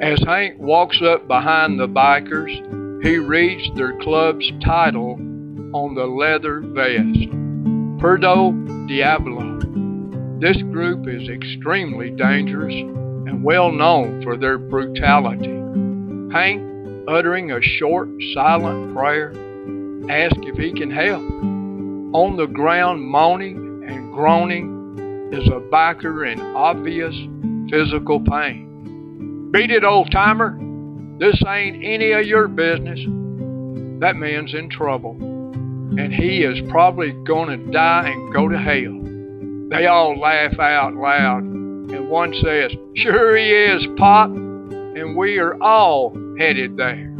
As Hank walks up behind the bikers, he reads their club's title on the leather vest, Perdo Diablo. This group is extremely dangerous and well known for their brutality. Hank, uttering a short, silent prayer, asks if he can help. On the ground, moaning and groaning, is a biker in obvious physical pain. "Beat it, old-timer. This ain't any of your business." That man's in trouble, and he is probably gonna die and go to hell. They all laugh out loud, and one says, "Sure he is, Pop, and we are all headed there."